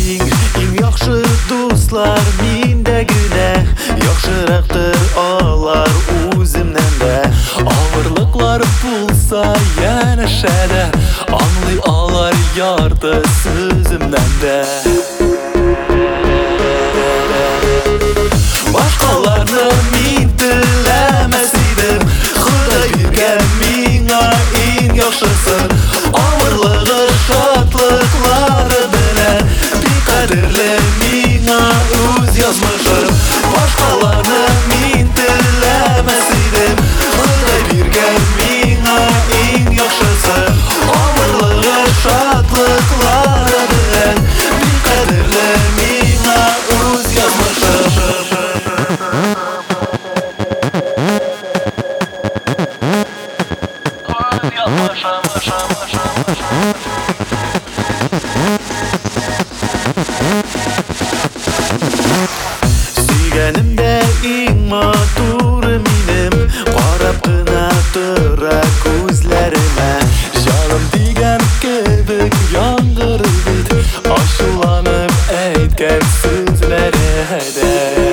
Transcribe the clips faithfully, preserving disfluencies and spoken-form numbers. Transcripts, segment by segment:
Иң, иң яхшы дуслар миндә генә, яхшырактыр алар үземнән дә. Авырлыклар булса янәшә дә, аңлый алар ярты сүземнән дә. Башкаларны мин теләмәс идем, Ходай биргән миңа иң яхшысын. Авырлыгы, шатлыклары белән бик кадерле миңа үз язмышым. Башкаларны мин теләмәс идем, Ходай биргән миңа иң яхшысын. Авырлыгы, шатлыклары белән бик кадерле миңа үз язмышым. Сөйгәнемдә иң матуры минем, карап кына тора күзләремә. Җаным дигән кебек яңгыр бит, ачуланып әйткән сүзләрдә.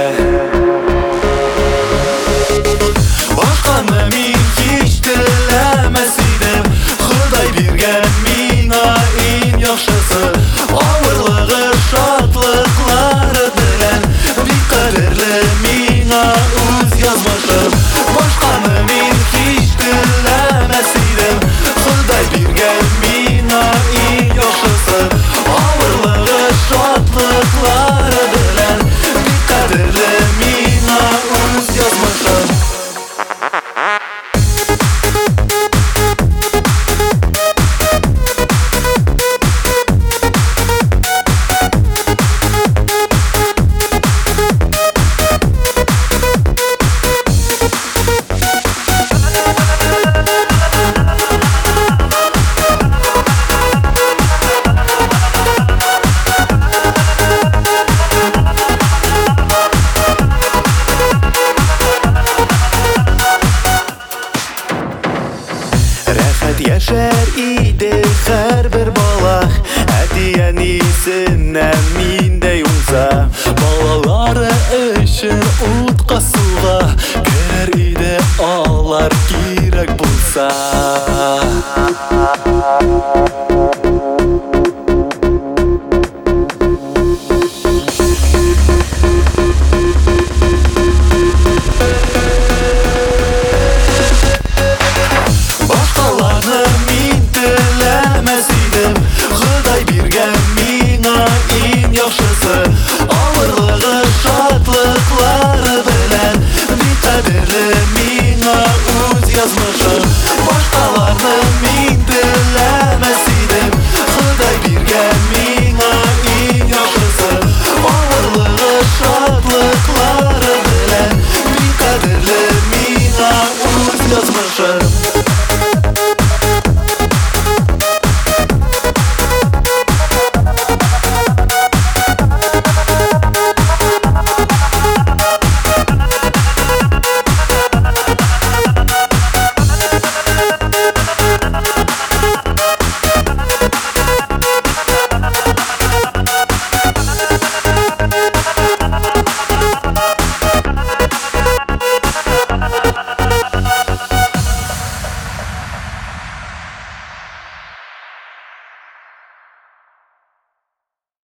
Башканы мин һич теләмәс идем, Ходай биргән миңа иң яхшысы. Авырлыгы, шатлыклары белән бик кадерле миңа үз язмышым. Башканы мин һич теләмәс идем, Ходай биргән миңа иң яхшысы. Авырлыгы, шатлыклары белән бик кадерле миңа үз язмышым. Рәхәт яшәр иде һәрбер бала, әти-әнисеннән миндә юнса. Балалары